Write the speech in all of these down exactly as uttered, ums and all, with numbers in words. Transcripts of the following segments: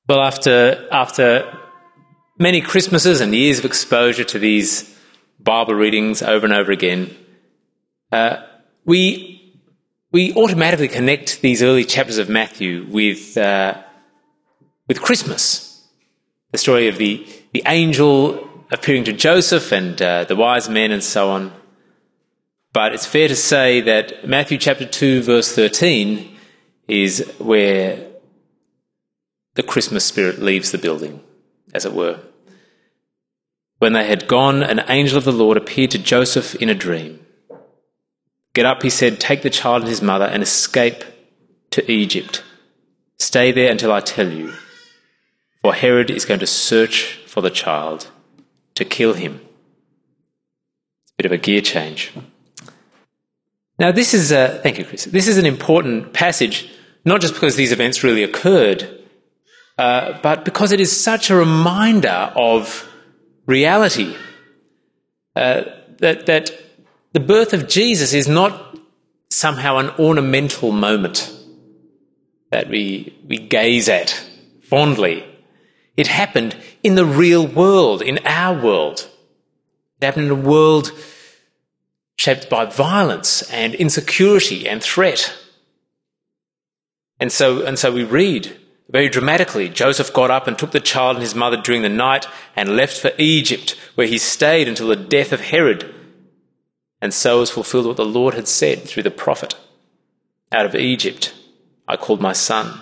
Well, after after many Christmases and years of exposure to these Bible readings over and over again, uh, we we automatically connect these early chapters of Matthew with uh, with Christmas, the story of the the angel appearing to Joseph and uh, the wise men and so on. But it's fair to say that Matthew chapter two, verse thirteen, is where the Christmas spirit leaves the building, as it were. When they had gone, an angel of the Lord appeared to Joseph in a dream. "Get up," he said, "take the child and his mother and escape to Egypt. Stay there until I tell you, for Herod is going to search for the child to kill him." It's a bit of a gear change. Now, this is a, thank you, Chris. This is an important passage, not just because these events really occurred, uh, but because it is such a reminder of reality. Uh, that that the birth of Jesus is not somehow an ornamental moment that we we gaze at fondly. It happened in the real world, in our world. It happened in a world shaped by violence and insecurity and threat. And so, and so we read very dramatically, Joseph got up and took the child and his mother during the night and left for Egypt, where he stayed until the death of Herod. And so was fulfilled what the Lord had said through the prophet. "Out of Egypt I called my son."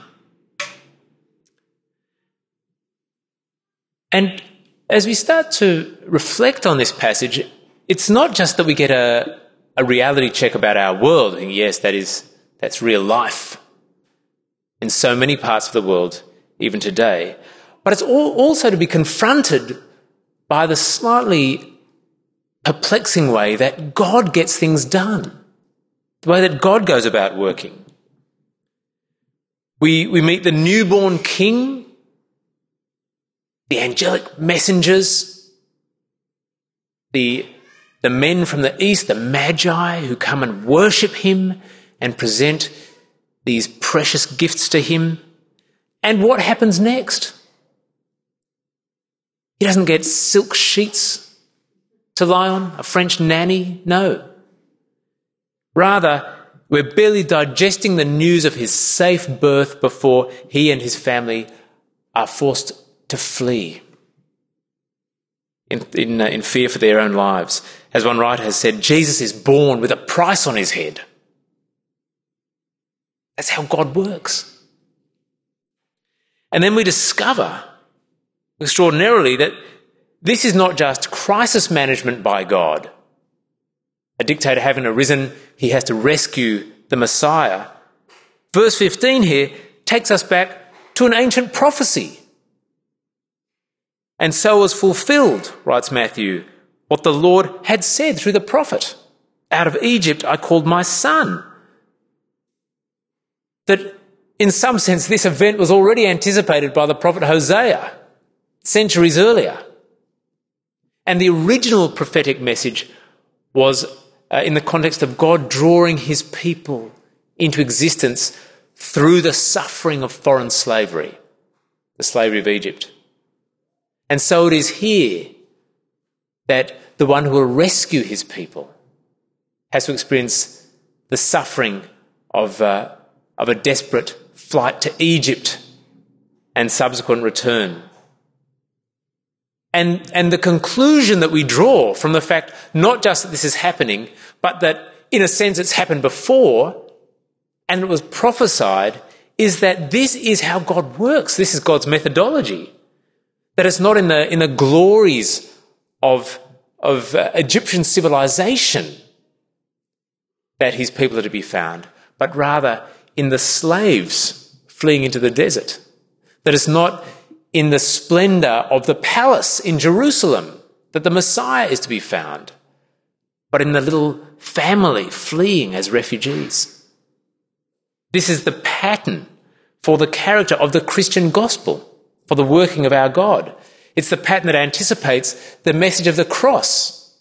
And as we start to reflect on this passage, it's not just that we get a, a reality check about our world, and yes, that is, that's real life in so many parts of the world, even today, but it's all, also to be confronted by the slightly perplexing way that God gets things done, the way that God goes about working. We, we meet the newborn king, the angelic messengers, the The men from the east, the magi, who come and worship him and present these precious gifts to him. And what happens next? He doesn't get silk sheets to lie on, a French nanny, no. Rather, we're barely digesting the news of his safe birth before he and his family are forced to flee in, in, uh, in fear for their own lives. As one writer has said, Jesus is born with a price on his head. That's how God works. And then we discover, extraordinarily, that this is not just crisis management by God. A dictator having arisen, he has to rescue the Messiah. Verse fifteen here takes us back to an ancient prophecy. "And so was fulfilled," writes Matthew, "what the Lord had said through the prophet. Out of Egypt I called my son." That in some sense this event was already anticipated by the prophet Hosea centuries earlier. And the original prophetic message was uh, in the context of God drawing his people into existence through the suffering of foreign slavery, the slavery of Egypt. And so it is here that the one who will rescue his people has to experience the suffering of, uh, of a desperate flight to Egypt and subsequent return. And, and the conclusion that we draw from the fact not just that this is happening, but that in a sense it's happened before and it was prophesied, is that this is how God works. This is God's methodology. That it's not in the, in the glories of of uh, Egyptian civilization that his people are to be found, but rather in the slaves fleeing into the desert. That it's not in the splendour of the palace in Jerusalem that the Messiah is to be found, but in the little family fleeing as refugees. This is the pattern for the character of the Christian gospel, for the working of our God. It's the pattern that anticipates the message of the cross.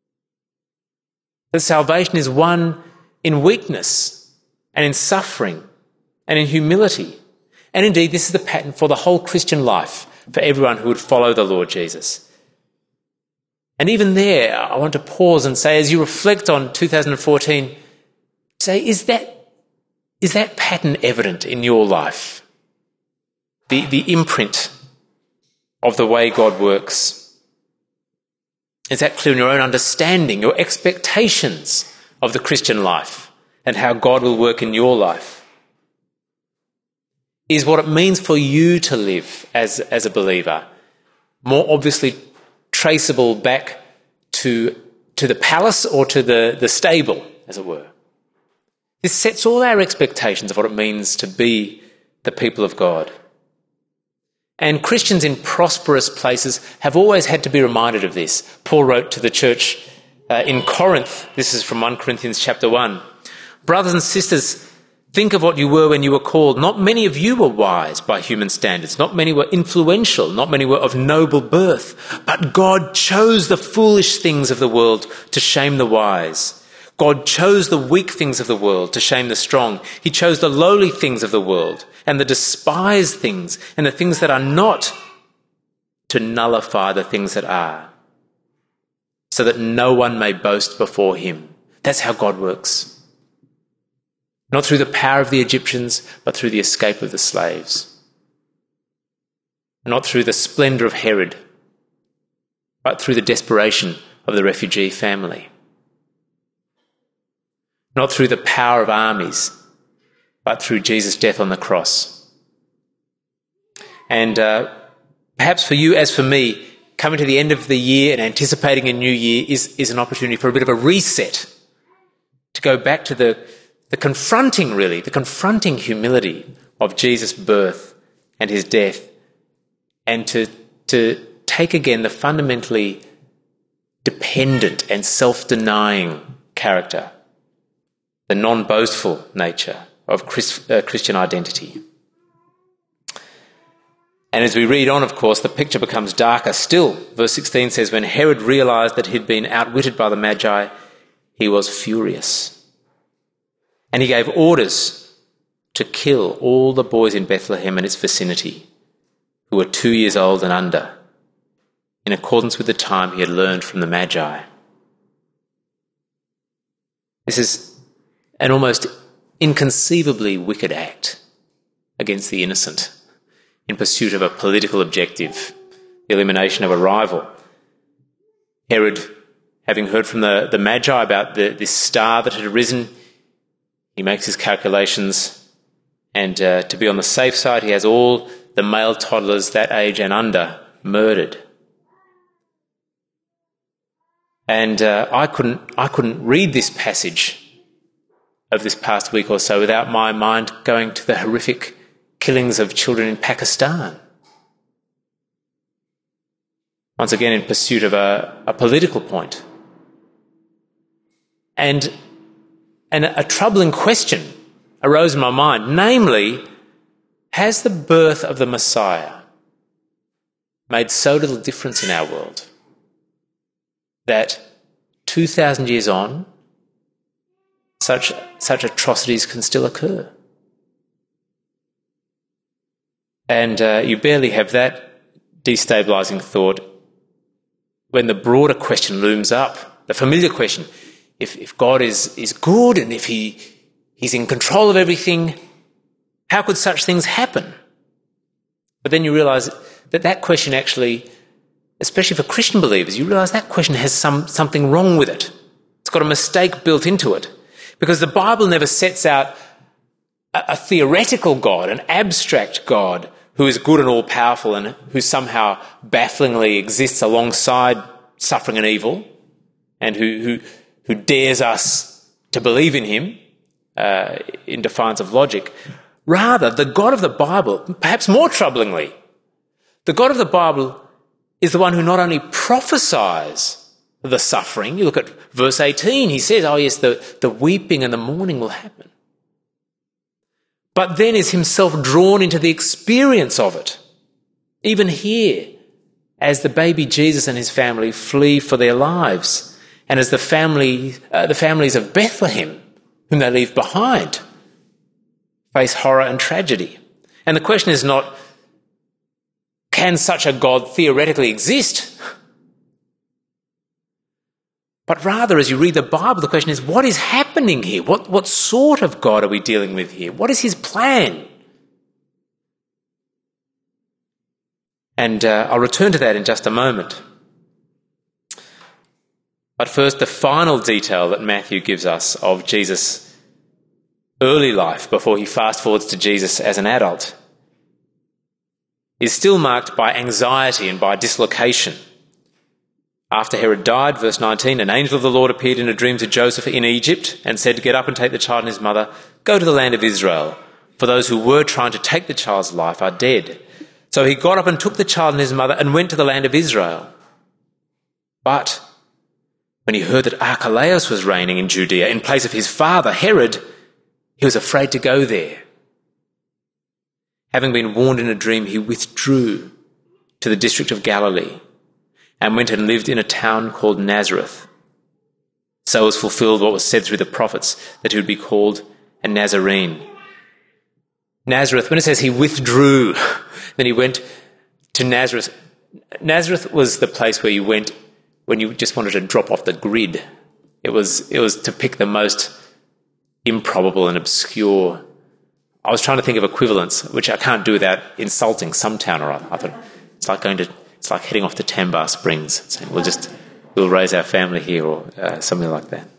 That salvation is won in weakness and in suffering and in humility. And indeed, this is the pattern for the whole Christian life, for everyone who would follow the Lord Jesus. And even there, I want to pause and say, as you reflect on two thousand fourteen, say, is that, is that pattern evident in your life? The, the imprint of the way God works. Is that clear in your own understanding, your expectations of the Christian life and how God will work in your life? Is what it means for you to live as, as a believer more obviously traceable back to, to the palace or to the, the stable, as it were? This sets all our expectations of what it means to be the people of God. And Christians in prosperous places have always had to be reminded of this. Paul wrote to the church uh, in Corinth, this is from First Corinthians chapter one, "Brothers and sisters, think of what you were when you were called. Not many of you were wise by human standards. Not many were influential. Not many were of noble birth. But God chose the foolish things of the world to shame the wise. God chose the weak things of the world to shame the strong. He chose the lowly things of the world and the despised things and the things that are not to nullify the things that are, so that no one may boast before him." That's how God works. Not through the power of the Egyptians, but through the escape of the slaves. Not through the splendour of Herod, but through the desperation of the refugee family. Not through the power of armies, but through Jesus' death on the cross. And uh, perhaps for you, as for me, coming to the end of the year and anticipating a new year is, is an opportunity for a bit of a reset, to go back to the, the confronting, really, the confronting humility of Jesus' birth and his death, and to, to take again the fundamentally dependent and self-denying character, the non-boastful nature of Christ, uh, Christian identity. And as we read on, of course, the picture becomes darker still. Verse sixteen says, "When Herod realised that he'd been outwitted by the Magi, he was furious. And he gave orders to kill all the boys in Bethlehem and its vicinity who were two years old and under, in accordance with the time he had learned from the Magi." This is an almost inconceivably wicked act against the innocent in pursuit of a political objective, the elimination of a rival. Herod, having heard from the, the Magi about the, this star that had arisen, he makes his calculations, and uh, to be on the safe side, he has all the male toddlers that age and under murdered. And uh, I couldn't, I couldn't read this passage of this past week or so without my mind going to the horrific killings of children in Pakistan. Once again, in pursuit of a, a political point. And, and a troubling question arose in my mind, namely, has the birth of the Messiah made so little difference in our world that two thousand years on, such, such atrocities can still occur? And uh, you barely have that destabilising thought when the broader question looms up, the familiar question, if, if God is, is good and if he, he's in control of everything, how could such things happen? But then you realise that that question actually, especially for Christian believers, you realise that question has some, something wrong with it. It's got a mistake built into it. Because the Bible never sets out a, a theoretical God, an abstract God who is good and all-powerful and who somehow bafflingly exists alongside suffering and evil, and who, who, who dares us to believe in him uh, in defiance of logic. Rather, the God of the Bible, perhaps more troublingly, the God of the Bible is the one who not only prophesies the suffering. You look at verse eighteen, he says, oh yes, the, the weeping and the mourning will happen. But then is himself drawn into the experience of it. Even here, as the baby Jesus and his family flee for their lives, and as the family, uh, the families of Bethlehem, whom they leave behind, face horror and tragedy. And the question is not, can such a God theoretically exist? But rather, as you read the Bible, the question is, what is happening here? What, what sort of God are we dealing with here? What is his plan? And uh, I'll return to that in just a moment. But first, the final detail that Matthew gives us of Jesus' early life before he fast forwards to Jesus as an adult is still marked by anxiety and by dislocation. After Herod died, verse nineteen, an angel of the Lord appeared in a dream to Joseph in Egypt and said, "Get up and take the child and his mother, go to the land of Israel, for those who were trying to take the child's life are dead." So he got up and took the child and his mother and went to the land of Israel. But when he heard that Archelaus was reigning in Judea in place of his father, Herod, he was afraid to go there. Having been warned in a dream, he withdrew to the district of Galilee and went and lived in a town called Nazareth. So was fulfilled what was said through the prophets, that he would be called a Nazarene. Nazareth, when it says he withdrew, then he went to Nazareth. Nazareth was the place where you went when you just wanted to drop off the grid. It was, it was to pick the most improbable and obscure. I was trying to think of equivalents, which I can't do without insulting some town or other. I thought, it's like going to It's like heading off to Tambar Springs, saying we'll just we'll raise our family here, or uh, something like that.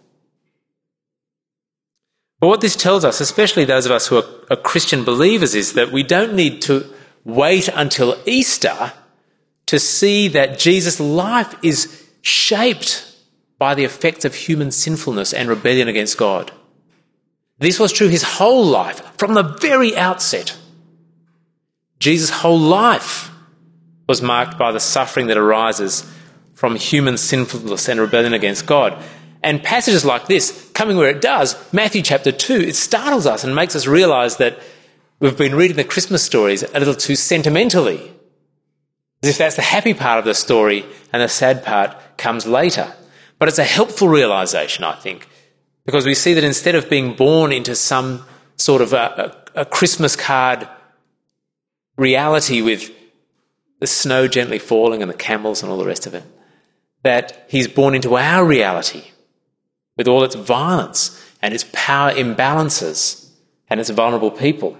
But what this tells us, especially those of us who are, are Christian believers, is that we don't need to wait until Easter to see that Jesus' life is shaped by the effects of human sinfulness and rebellion against God. This was true his whole life, from the very outset. Jesus' whole life was marked by the suffering that arises from human sinfulness and rebellion against God. And passages like this, coming where it does, Matthew chapter two, it startles us and makes us realise that we've been reading the Christmas stories a little too sentimentally, as if that's the happy part of the story and the sad part comes later. But it's a helpful realisation, I think, because we see that instead of being born into some sort of a, a, a Christmas card reality with the snow gently falling and the camels and all the rest of it, that he's born into our reality with all its violence and its power imbalances and its vulnerable people.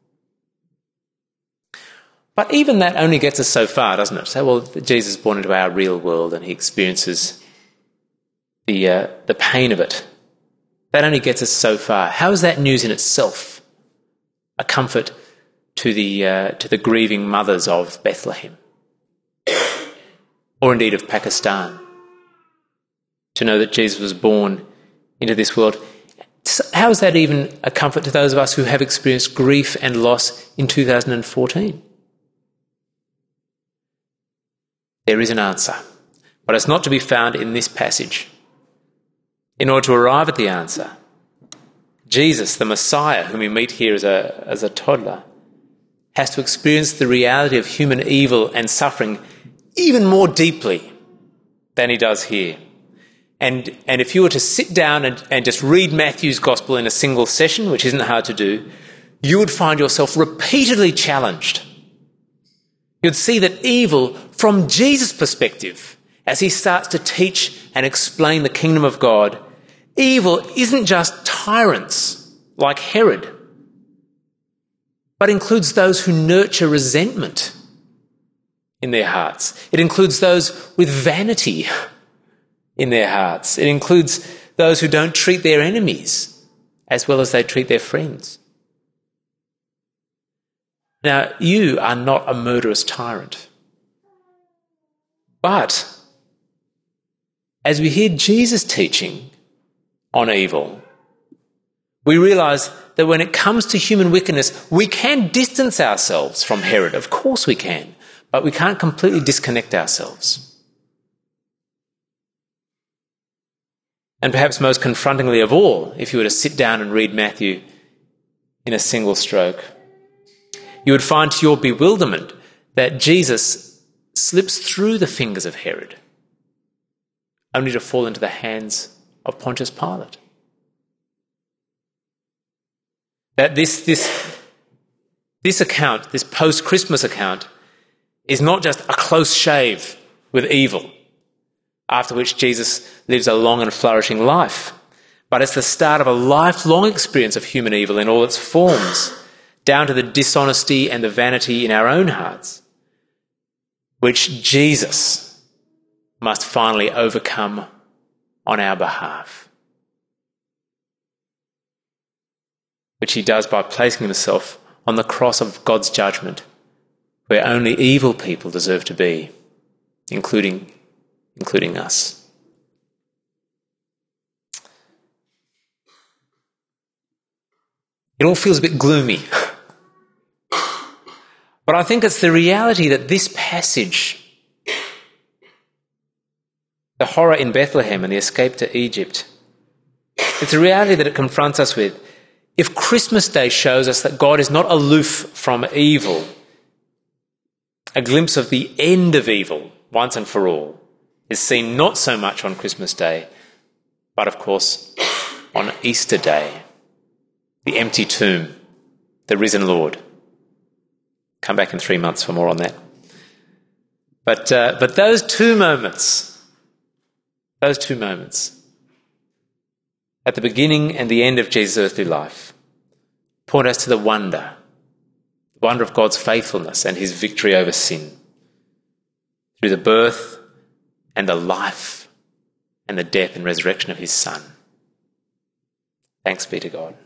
But even that only gets us so far, doesn't it? Say, well, Jesus is born into our real world and he experiences the uh, the pain of it. That only gets us so far. How is that news in itself a comfort to the uh, to the grieving mothers of Bethlehem, or indeed of Pakistan, to know that Jesus was born into this world? How is that even a comfort to those of us who have experienced grief and loss in two thousand fourteen? There is an answer, but it's not to be found in this passage. In order to arrive at the answer, Jesus, the Messiah, whom we meet here as a, as a toddler, has to experience the reality of human evil and suffering even more deeply than he does here. And, and if you were to sit down and, and just read Matthew's Gospel in a single session, which isn't hard to do, you would find yourself repeatedly challenged. You'd see that evil, from Jesus' perspective, as he starts to teach and explain the kingdom of God, evil isn't just tyrants like Herod, but includes those who nurture resentment in their hearts. It includes those with vanity in their hearts. It includes those who don't treat their enemies as well as they treat their friends. Now, you are not a murderous tyrant. But as we hear Jesus teaching on evil, we realise that when it comes to human wickedness, we can distance ourselves from Herod. Of course we can, but we can't completely disconnect ourselves. And perhaps most confrontingly of all, if you were to sit down and read Matthew in a single stroke, you would find to your bewilderment that Jesus slips through the fingers of Herod, only to fall into the hands of Pontius Pilate. That this, this this account, this post-Christmas account, is not just a close shave with evil, after which Jesus lives a long and flourishing life, but it's the start of a lifelong experience of human evil in all its forms, down to the dishonesty and the vanity in our own hearts, which Jesus must finally overcome on our behalf, which he does by placing himself on the cross of God's judgment, where only evil people deserve to be, including, including us. It all feels a bit gloomy. But I think it's the reality that this passage, the horror in Bethlehem and the escape to Egypt, it's a reality that it confronts us with. If Christmas Day shows us that God is not aloof from evil, a glimpse of the end of evil once and for all is seen not so much on Christmas Day, but of course on Easter Day, the empty tomb, the risen Lord. Come back in three months for more on that. But uh, but those two moments, those two moments, at the beginning and the end of Jesus' earthly life, point us to the wonder, the wonder of God's faithfulness and his victory over sin, through the birth and the life and the death and resurrection of his Son. Thanks be to God.